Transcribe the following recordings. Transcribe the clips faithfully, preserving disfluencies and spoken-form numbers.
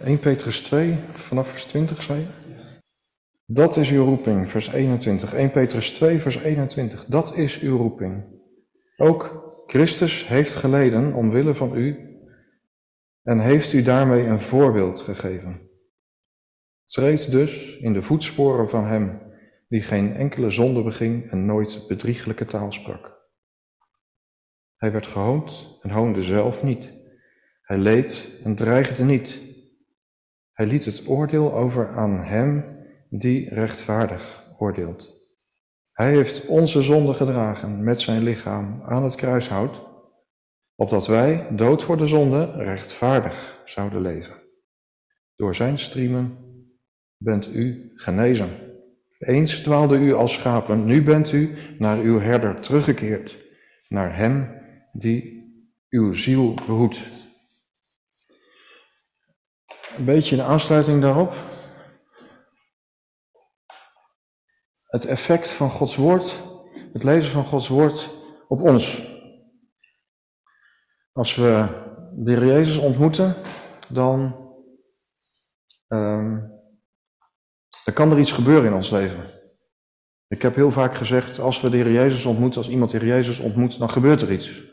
eerste Petrus twee, vanaf vers twintig, zei je? Dat is uw roeping, vers eenentwintig. eerste Petrus twee, vers eenentwintig. Dat is uw roeping. Ook Christus heeft geleden omwille van u en heeft u daarmee een voorbeeld gegeven. Treed dus in de voetsporen van hem, die geen enkele zonde beging en nooit bedrieglijke taal sprak. Hij werd gehoond en hoonde zelf niet. Hij leed en dreigde niet. Hij liet het oordeel over aan hem die rechtvaardig oordeelt. Hij heeft onze zonde gedragen met zijn lichaam aan het kruishout, opdat wij, dood voor de zonde, rechtvaardig zouden leven. Door zijn striemen bent u genezen. Eens dwaalde u als schapen, nu bent u naar uw herder teruggekeerd, naar hem die uw ziel behoedt. Een beetje in aansluiting daarop. Het effect van Gods woord, het lezen van Gods woord op ons. Als we de Heer Jezus ontmoeten, dan, um, dan kan er iets gebeuren in ons leven. Ik heb heel vaak gezegd, als we de Heer Jezus ontmoeten, als iemand de Heer Jezus ontmoet, dan gebeurt er iets.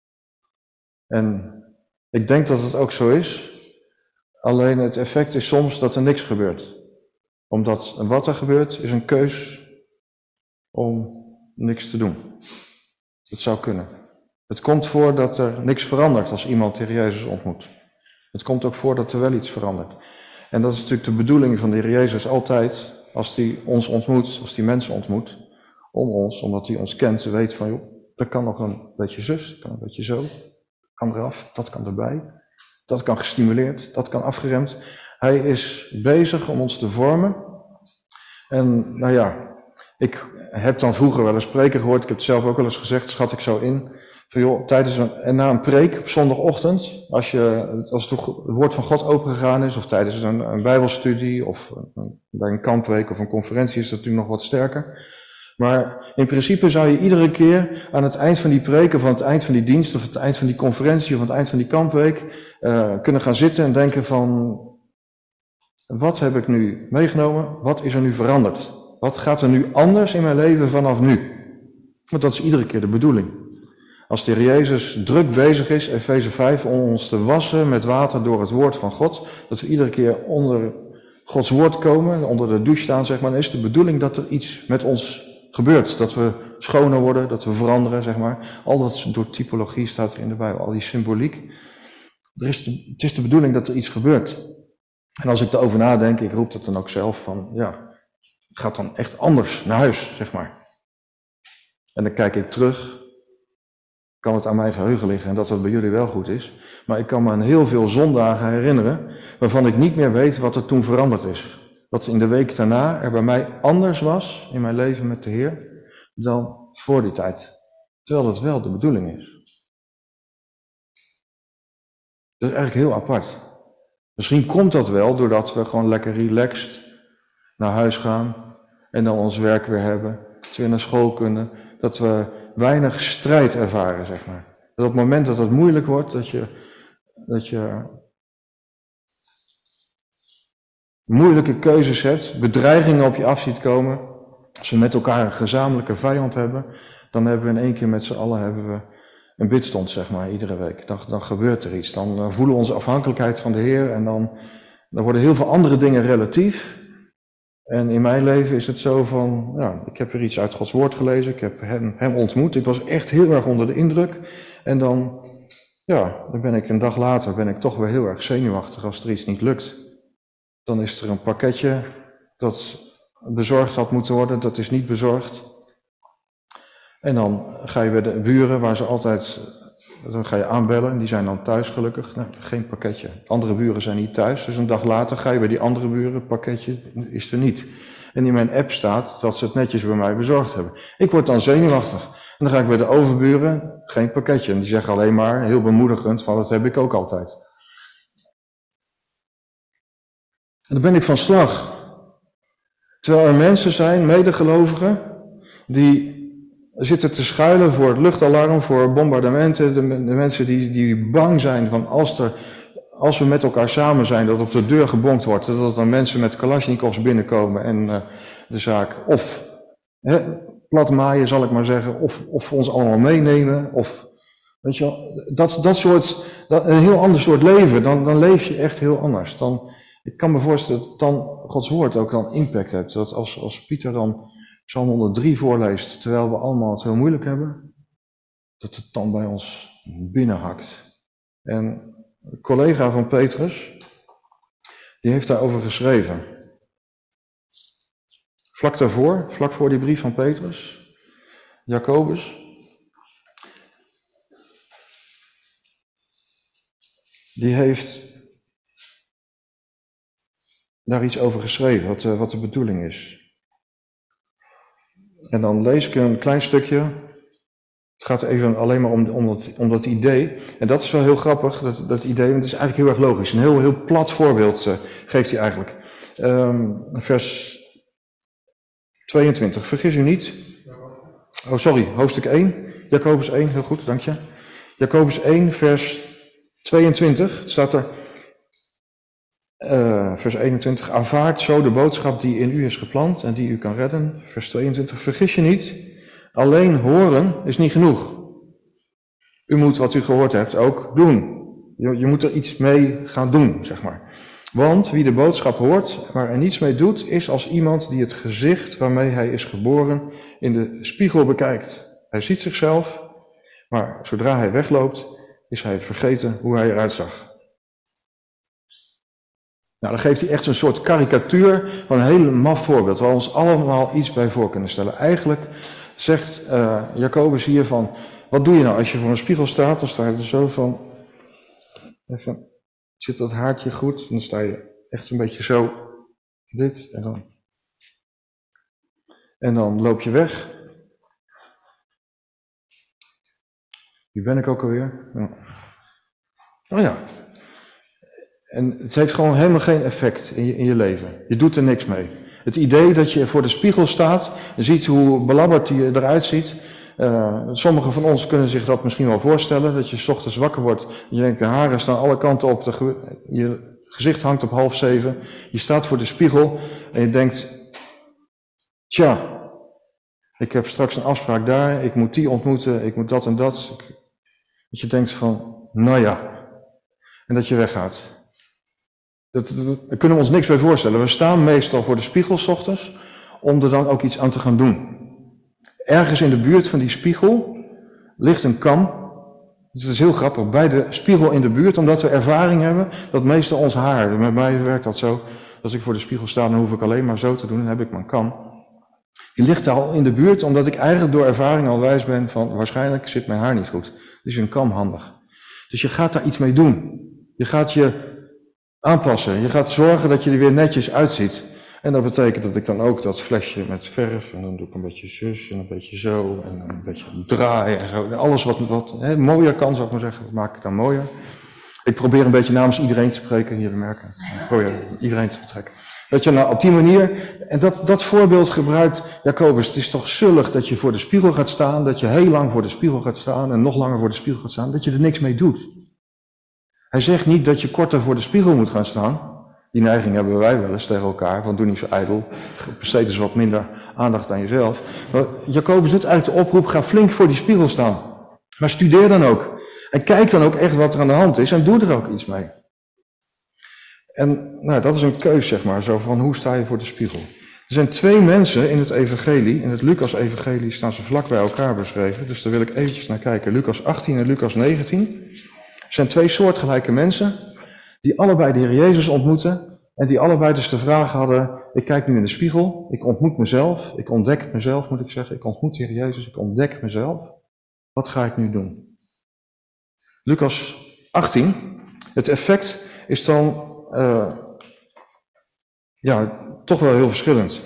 En ik denk dat het ook zo is, alleen het effect is soms dat er niks gebeurt. Omdat wat er gebeurt, is een keus om niks te doen. Het zou kunnen. Het komt voor dat er niks verandert als iemand de Heer Jezus ontmoet. Het komt ook voor dat er wel iets verandert. En dat is natuurlijk de bedoeling van de Heer Jezus altijd, als hij ons ontmoet, als hij mensen ontmoet, om ons, omdat hij ons kent, weet van, joh, dat kan nog een beetje zus, dat kan een beetje zo, kan eraf, dat kan erbij, dat kan gestimuleerd, dat kan afgeremd. Hij is bezig om ons te vormen. En nou ja, ik heb dan vroeger wel een spreker gehoord, ik heb het zelf ook wel eens gezegd, schat ik zo in, van joh, tijdens een, en na een preek op zondagochtend, als, je, als het woord van God opengegaan is, of tijdens een, een bijbelstudie, of een, bij een kampweek of een conferentie is dat natuurlijk nog wat sterker. Maar in principe zou je iedere keer aan het eind van die preek, of aan het eind van die dienst, of aan het eind van die conferentie, of aan het eind van die kampweek, uh, kunnen gaan zitten en denken van, wat heb ik nu meegenomen? Wat is er nu veranderd? Wat gaat er nu anders in mijn leven vanaf nu? Want dat is iedere keer de bedoeling. Als de Heer Jezus druk bezig is, Efeze vijf, om ons te wassen met water door het woord van God, dat we iedere keer onder Gods woord komen, onder de douche staan, zeg maar, dan is de bedoeling dat er iets met ons gebeurt. Dat we schoner worden, dat we veranderen, zeg maar. Al dat door typologie staat er in de Bijbel, al die symboliek. Er is de, het is de bedoeling dat er iets gebeurt. En als ik erover nadenk, ik roep dat dan ook zelf van, ja, het gaat dan echt anders naar huis, zeg maar. En dan kijk ik terug, kan het aan mijn geheugen liggen en dat dat bij jullie wel goed is. Maar ik kan me aan heel veel zondagen herinneren, waarvan ik niet meer weet wat er toen veranderd is. Wat in de week daarna er bij mij anders was in mijn leven met de Heer, dan voor die tijd. Terwijl dat wel de bedoeling is. Dat is eigenlijk heel apart. Misschien komt dat wel doordat we gewoon lekker relaxed naar huis gaan en dan ons werk weer hebben, dat we weer naar school kunnen, dat we weinig strijd ervaren, zeg maar. Dat op het moment dat het moeilijk wordt, dat je, dat je moeilijke keuzes hebt, bedreigingen op je af ziet komen, als we met elkaar een gezamenlijke vijand hebben, dan hebben we in één keer met z'n allen hebben we een bidstond, zeg maar, iedere week. Dan, dan gebeurt er iets. Dan uh, voelen we onze afhankelijkheid van de Heer en dan, dan worden heel veel andere dingen relatief. En in mijn leven is het zo van, ja, ik heb weer iets uit Gods woord gelezen, ik heb hem, hem ontmoet, ik was echt heel erg onder de indruk. En dan, ja, dan ben ik een dag later, ben ik toch weer heel erg zenuwachtig als er iets niet lukt. Dan is er een pakketje dat bezorgd had moeten worden, dat is niet bezorgd. En dan ga je bij de buren, waar ze altijd, dan ga je aanbellen, die zijn dan thuis gelukkig. Nou, geen pakketje. Andere buren zijn niet thuis, dus een dag later ga je bij die andere buren, pakketje is er niet. En in mijn app staat dat ze het netjes bij mij bezorgd hebben. Ik word dan zenuwachtig. En dan ga ik bij de overburen, geen pakketje. En die zeggen alleen maar, heel bemoedigend, van dat heb ik ook altijd. En dan ben ik van slag. Terwijl er mensen zijn, medegelovigen, die zitten te schuilen voor het luchtalarm, voor bombardementen. De, de mensen die, die bang zijn van als er als we met elkaar samen zijn, dat op de deur gebonkt wordt, dat er dan mensen met kalasjnikovs binnenkomen en uh, de zaak of hè, platmaaien, zal ik maar zeggen, of, of ons allemaal meenemen, of weet je wel, dat, dat soort, dat, een heel ander soort leven, dan, dan leef je echt heel anders. Dan, ik kan me voorstellen dat dan Gods woord ook dan impact heeft. Dat als, als Pieter dan Psalm honderddrie voorleest, terwijl we allemaal het heel moeilijk hebben, dat het dan bij ons binnenhakt. En een collega van Petrus, die heeft daarover geschreven. Vlak daarvoor, vlak voor die brief van Petrus, Jacobus, die heeft daar iets over geschreven, wat, wat de bedoeling is. En dan lees ik een klein stukje. Het gaat even alleen maar om, om, dat, om dat idee. En dat is wel heel grappig, dat, dat idee, want het is eigenlijk heel erg logisch. Een heel, heel plat voorbeeld uh, geeft hij eigenlijk. Um, vers tweeëntwintig, vergis u niet. Oh, sorry, hoofdstuk één, Jacobus één, heel goed, dank je. Jacobus één, vers tweeëntwintig, het staat er, uh, vers eenentwintig, aanvaard zo de boodschap die in u is geplant en die u kan redden. Vers tweeëntwintig, vergis je niet, alleen horen is niet genoeg. U moet wat u gehoord hebt ook doen. Je, je moet er iets mee gaan doen, zeg maar. Want wie de boodschap hoort, maar er niets mee doet, is als iemand die het gezicht waarmee hij is geboren in de spiegel bekijkt. Hij ziet zichzelf, maar zodra hij wegloopt, is hij vergeten hoe hij eruit zag. Nou, dan geeft hij echt zo'n soort karikatuur van een heel maf voorbeeld, waar we ons allemaal iets bij voor kunnen stellen. Eigenlijk zegt uh, Jacobus hier van, wat doe je nou als je voor een spiegel staat? Dan sta je er zo van, even, zit dat haartje goed? En dan sta je echt een beetje zo, dit, en dan, en dan loop je weg. Wie ben ik ook alweer? Ja. Oh ja. En het heeft gewoon helemaal geen effect in je, in je leven. Je doet er niks mee. Het idee dat je voor de spiegel staat en ziet hoe belabberd je eruit ziet. Uh, sommigen van ons kunnen zich dat misschien wel voorstellen. Dat je 's ochtends wakker wordt en je denkt de haren staan alle kanten op. De, je gezicht hangt op half zeven. Je staat voor de spiegel en je denkt, tja, ik heb straks een afspraak daar. Ik moet die ontmoeten, ik moet dat en dat. Dat je denkt van, nou ja. En dat je weggaat. Dat, dat, daar kunnen we ons niks bij voorstellen. We staan meestal voor de spiegel 's ochtends om er dan ook iets aan te gaan doen. Ergens in de buurt van die spiegel ligt een kam. Dus dat is heel grappig, bij de spiegel in de buurt, omdat we ervaring hebben dat meestal ons haar, met mij werkt dat zo, als ik voor de spiegel sta, dan hoef ik alleen maar zo te doen, dan heb ik mijn kam. Die ligt daar al in de buurt, omdat ik eigenlijk door ervaring al wijs ben van, waarschijnlijk zit mijn haar niet goed. Dus is een kam handig. Dus je gaat daar iets mee doen. Je gaat je aanpassen. Je gaat zorgen dat je er weer netjes uitziet. En dat betekent dat ik dan ook dat flesje met verf, en dan doe ik een beetje zus en een beetje zo, en een beetje draaien en zo. En alles wat, wat hè, mooier kan, zou ik maar zeggen, maak ik dan mooier. Ik probeer een beetje namens iedereen te spreken, hier bemerken. Ik probeer iedereen te betrekken. Weet je, nou, op die manier, en dat, dat voorbeeld gebruikt Jacobus. Het is toch zullig dat je voor de spiegel gaat staan, dat je heel lang voor de spiegel gaat staan en nog langer voor de spiegel gaat staan, dat je er niks mee doet. Hij zegt niet dat je korter voor de spiegel moet gaan staan. Die neiging hebben wij wel eens tegen elkaar, van doe niet zo ijdel, besteed eens wat minder aandacht aan jezelf. Maar Jacobus doet eigenlijk de oproep, ga flink voor die spiegel staan. Maar studeer dan ook. En kijk dan ook echt wat er aan de hand is en doe er ook iets mee. En nou, dat is een keus, zeg maar, zo van hoe sta je voor de spiegel. Er zijn twee mensen in het evangelie, in het Lucas-evangelie staan ze vlak bij elkaar beschreven, dus daar wil ik eventjes naar kijken. Lucas achttien en Lucas negentien. Er zijn twee soortgelijke mensen die allebei de Heer Jezus ontmoeten en die allebei dus de vraag hadden, ik kijk nu in de spiegel, ik ontmoet mezelf, ik ontdek mezelf moet ik zeggen, ik ontmoet de Heer Jezus, ik ontdek mezelf. Wat ga ik nu doen? Lucas achttien, het effect is dan uh, ja, toch wel heel verschillend.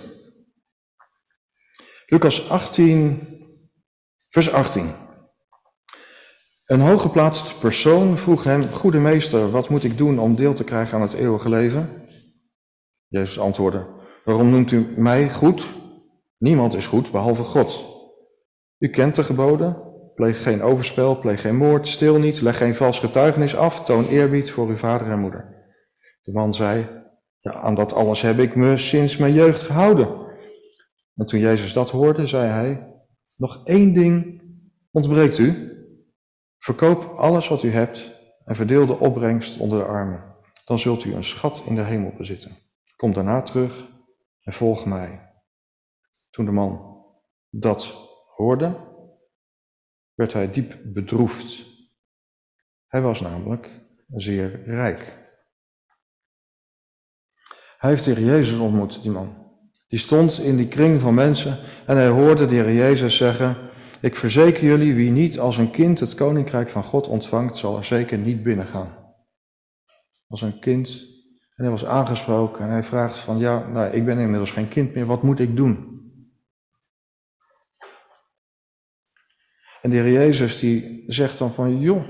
Lucas achttien, vers achttien. Een hooggeplaatst persoon vroeg hem, goede meester, wat moet ik doen om deel te krijgen aan het eeuwige leven? Jezus antwoordde, waarom noemt u mij goed? Niemand is goed, behalve God. U kent de geboden, pleeg geen overspel, pleeg geen moord, stil niet, leg geen vals getuigenis af, toon eerbied voor uw vader en moeder. De man zei, ja, aan dat alles heb ik me sinds mijn jeugd gehouden. En toen Jezus dat hoorde, zei hij, nog één ding ontbreekt u. Verkoop alles wat u hebt en verdeel de opbrengst onder de armen. Dan zult u een schat in de hemel bezitten. Kom daarna terug en volg mij. Toen de man dat hoorde, werd hij diep bedroefd. Hij was namelijk zeer rijk. Hij heeft de Heer Jezus ontmoet, die man. Die stond in die kring van mensen en hij hoorde de Heer Jezus zeggen, ik verzeker jullie, wie niet als een kind het koninkrijk van God ontvangt, zal er zeker niet binnengaan. Als een kind, en hij was aangesproken en hij vraagt van, ja, nou, ik ben inmiddels geen kind meer, wat moet ik doen? En de Heer Jezus die zegt dan van, joh,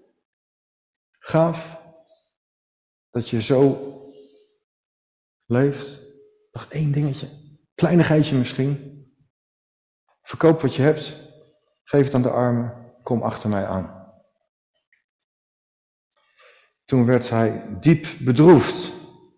gaaf dat je zo leeft. Nog één dingetje, kleinigheidje misschien. Verkoop wat je hebt, geef het aan de armen, kom achter mij aan. Toen werd hij diep bedroefd.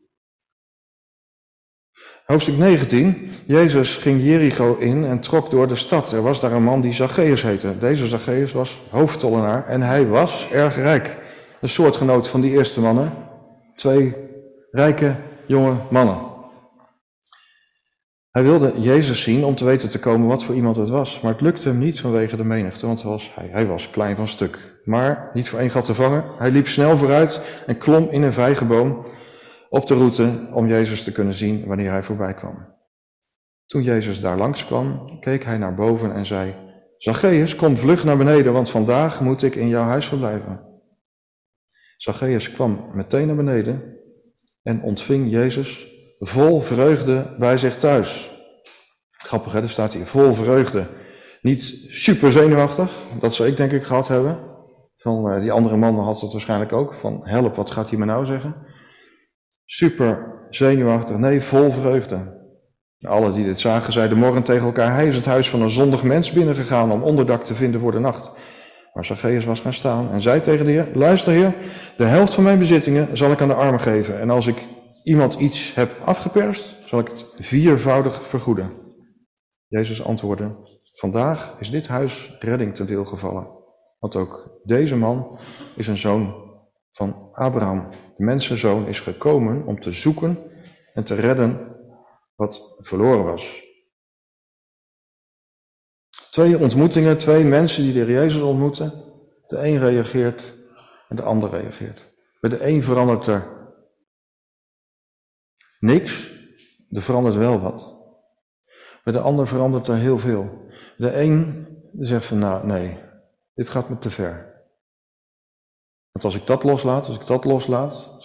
Hoofdstuk negentien. Jezus ging Jericho in en trok door de stad. Er was daar een man die Zacchaeus heette. Deze Zacchaeus was hoofdtollenaar en hij was erg rijk. Een soortgenoot van die eerste mannen. Twee rijke jonge mannen. Hij wilde Jezus zien om te weten te komen wat voor iemand het was. Maar het lukte hem niet vanwege de menigte, want hij was, hij, hij was klein van stuk. Maar niet voor één gat te vangen. Hij liep snel vooruit en klom in een vijgenboom op de route om Jezus te kunnen zien wanneer hij voorbij kwam. Toen Jezus daar langs kwam, keek hij naar boven en zei, Zacchaeus, kom vlug naar beneden, want vandaag moet ik in jouw huis verblijven. Zacchaeus kwam meteen naar beneden en ontving Jezus vol vreugde bij zich thuis. Grappig, hè? Er staat hier vol vreugde. Niet super zenuwachtig, dat zou ik denk ik gehad hebben. Van uh, die andere man had dat waarschijnlijk ook. Van help, wat gaat hij me nou zeggen? Super zenuwachtig, nee, vol vreugde. Alle die dit zagen zeiden morgen tegen elkaar, hij is het huis van een zondig mens binnengegaan om onderdak te vinden voor de nacht. Maar Zacchaeus was gaan staan en zei tegen de Heer, luister Heer, de helft van mijn bezittingen zal ik aan de armen geven. En als ik iemand iets heb afgeperst, zal ik het viervoudig vergoeden. Jezus antwoordde, vandaag is dit huis redding ten deel gevallen. Want ook deze man is een zoon van Abraham. De mensenzoon is gekomen om te zoeken en te redden wat verloren was. Twee ontmoetingen, twee mensen die de Heer Jezus ontmoeten. De een reageert en de ander reageert. Bij de een verandert er niks, er verandert wel wat. Bij de ander verandert er heel veel. De een zegt van, nou nee, dit gaat me te ver. Want als ik dat loslaat, als ik dat loslaat,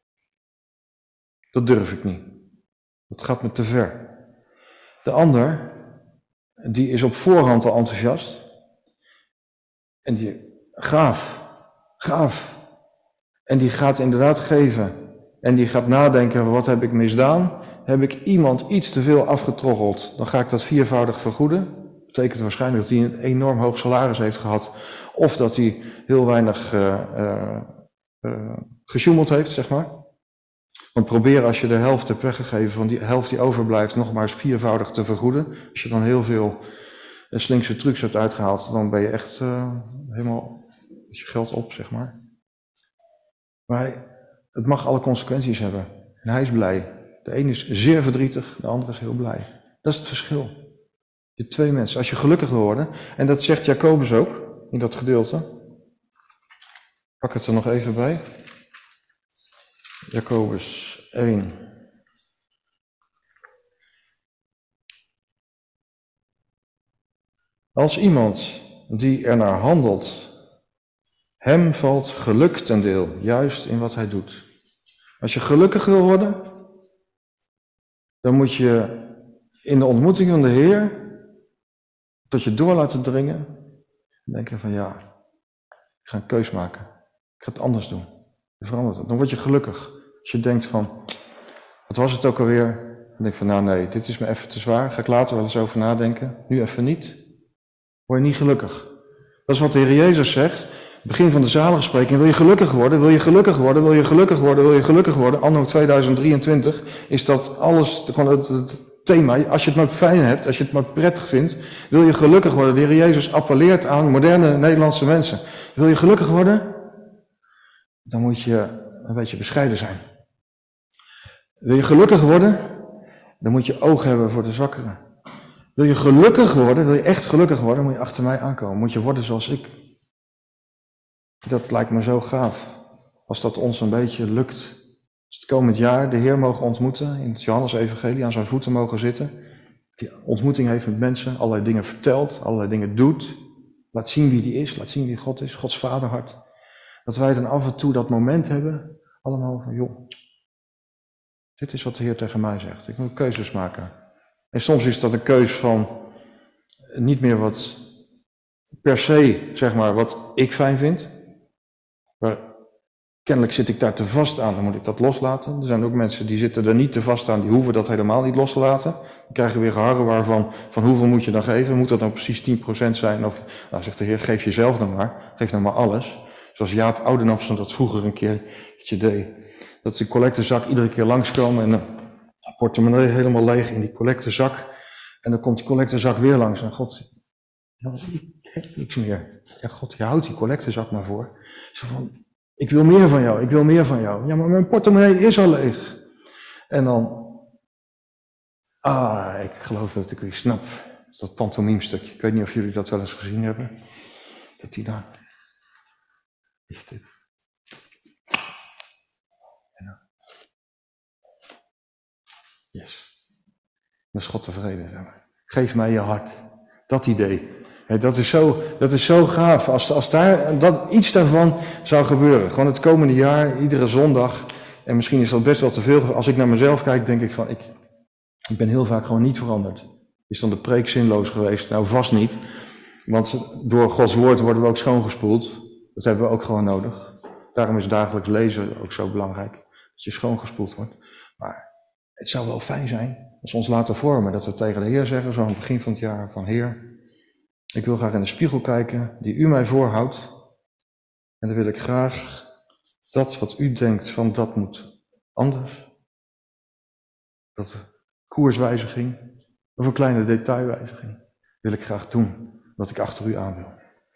dat durf ik niet. Dat gaat me te ver. De ander, die is op voorhand al enthousiast. En die, gaaf, gaaf. En die gaat inderdaad geven. En die gaat nadenken, wat heb ik misdaan? Heb ik iemand iets te veel afgetroggeld, dan ga ik dat viervoudig vergoeden. Dat betekent waarschijnlijk dat hij een enorm hoog salaris heeft gehad. Of dat hij heel weinig uh, uh, uh, gesjoemeld heeft, zeg maar. Want probeer als je de helft hebt weggegeven van die helft die overblijft, nog maar eens viervoudig te vergoeden. Als je dan heel veel uh, slinkse trucs hebt uitgehaald, dan ben je echt uh, helemaal met je geld op, zeg maar. Maar hij, het mag alle consequenties hebben. En hij is blij. De een is zeer verdrietig, de ander is heel blij. Dat is het verschil. Je twee mensen. Als je gelukkig wil worden, en dat zegt Jacobus ook, in dat gedeelte. Ik pak het er nog even bij. Jacobus één. Als iemand die er naar handelt, hem valt geluk ten deel, juist in wat hij doet. Als je gelukkig wil worden, dan moet je in de ontmoeting van de Heer tot je door laten dringen. En denken van ja, ik ga een keus maken. Ik ga het anders doen. Je verandert het. Dan word je gelukkig. Als je denkt van, wat was het ook alweer? Dan denk je van nou nee, dit is me even te zwaar. Ga ik later wel eens over nadenken. Nu even niet. Word je niet gelukkig. Dat is wat de Heer Jezus zegt. Begin van de zaligspreking. Wil je gelukkig worden? Wil je gelukkig worden? Wil je gelukkig worden? Wil je gelukkig worden? Anno tweeduizend drieëntwintig is dat alles, gewoon het, het thema. Als je het maar fijn hebt, als je het maar prettig vindt, wil je gelukkig worden. De Heer Jezus appelleert aan moderne Nederlandse mensen. Wil je gelukkig worden? Dan moet je een beetje bescheiden zijn. Wil je gelukkig worden? Dan moet je oog hebben voor de zwakkeren. Wil je gelukkig worden, wil je echt gelukkig worden, moet je achter mij aankomen. Moet je worden zoals ik. Dat lijkt me zo gaaf. Als dat ons een beetje lukt. Als het komend jaar de Heer mogen ontmoeten, in het Johannes-evangelie aan zijn voeten mogen zitten. Die ontmoeting heeft met mensen, allerlei dingen vertelt, allerlei dingen doet. Laat zien wie die is, laat zien wie God is, Gods vaderhart. Dat wij dan af en toe dat moment hebben, allemaal van joh, dit is wat de Heer tegen mij zegt. Ik moet keuzes maken. En soms is dat een keus van niet meer wat per se, zeg maar, wat ik fijn vind. Maar kennelijk zit ik daar te vast aan, dan moet ik dat loslaten. Er zijn ook mensen die zitten er niet te vast aan, die hoeven dat helemaal niet los te laten. Dan krijgen we weer geharrewar van, van hoeveel moet je dan geven? Moet dat nou precies tien procent zijn? Of, nou zegt de Heer, geef jezelf dan maar. Geef nou maar alles. Zoals Jaap Oudenapsen dat vroeger een keer deed. Dat de collectezak iedere keer langskomen en een portemonnee helemaal leeg in die collectezak. En dan komt die collectezak weer langs en God, ja, ik heb niks meer. Ja, God, je houdt die collectezak maar voor. Zo van, ik wil meer van jou, ik wil meer van jou. Ja, maar mijn portemonnee is al leeg. En dan, ah, ik geloof dat ik weer snap. Dat pantomimestukje. Ik weet niet of jullie dat wel eens gezien hebben. Dat die daar, is dit. Yes. Dan is God tevreden. Zeg maar. Geef mij je hart. Dat idee. He, dat, is zo, dat is zo gaaf. Als, als daar, dat, iets daarvan zou gebeuren. Gewoon het komende jaar, iedere zondag. En misschien is dat best wel te veel. Als ik naar mezelf kijk, denk ik van, ik, ik ben heel vaak gewoon niet veranderd. Is dan de preek zinloos geweest? Nou, vast niet. Want door Gods woord worden we ook schoongespoeld. Dat hebben we ook gewoon nodig. Daarom is dagelijks lezen ook zo belangrijk. Dat je schoongespoeld wordt. Maar het zou wel fijn zijn als we ons laten vormen. Dat we tegen de Heer zeggen, zo aan het begin van het jaar, van Heer, ik wil graag in de spiegel kijken die u mij voorhoudt. En dan wil ik graag dat wat u denkt van dat moet anders. Dat koerswijziging of een kleine detailwijziging wil ik graag doen wat ik achter u aan wil.